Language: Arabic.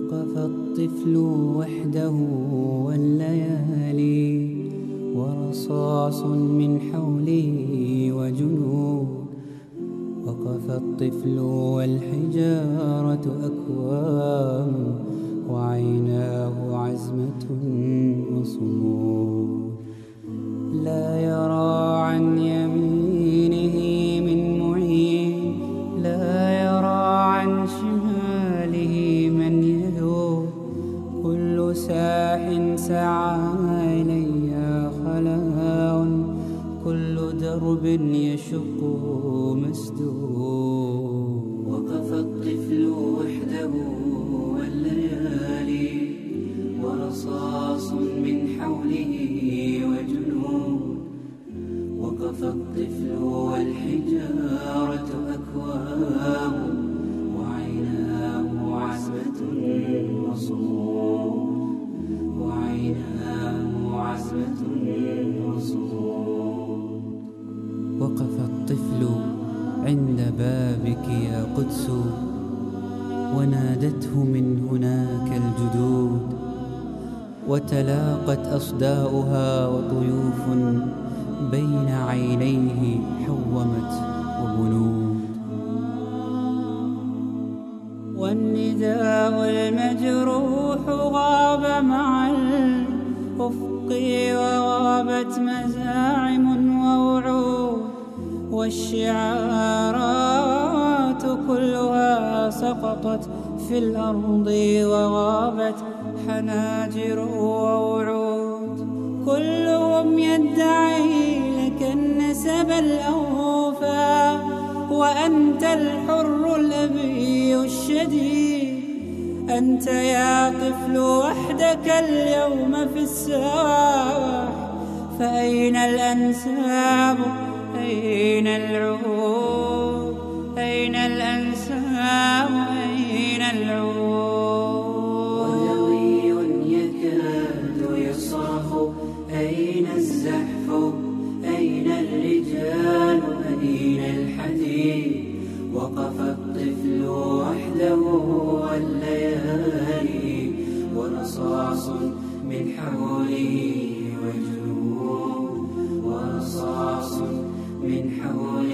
وقف الطفل وحده والليالي ورصاص من حوله وجنود. وقف الطفل والحجارة أكوام وعيناه عزمة وصمود. لا يرى عن يمينه من معين، لا يرى عن شماله من يذوب. كل ساح سعى إلي خلاء، كل درب يشق مسدود. وقف الطفل وحده والليالي ورصاص من حوله وجنود. وقف الطفل والحجارة أكوام وعيناه عزمة وصمود. وعيناه عزمة وصمود. وقف الطفل عند بابك يا قدس، ونادته من هناك الجدود. وتلاقت أصداؤها وطيوف بين عينيه حومت وبنود. والنداء المجروح غاب مع الأفق، وغابت مزاعم ووعود. والشعارات كلها سقطت في الأرض، وغابت حناجر ووعود. كلهم يدعي لك النسب الأوفى، وأنت الحر الأبي الشديد. أنت يا طفل وحدك اليوم في الساح، فأين الأنساب؟ أين العهود؟ أين الأنساب؟ أين العهود؟ ودوي يكاد يصرخ أين الزحف؟ أين الرجال؟ أين الحديد؟ وقف الطفل وحده والليالي ورصاص من حوله وجنود. ورصاص من حوله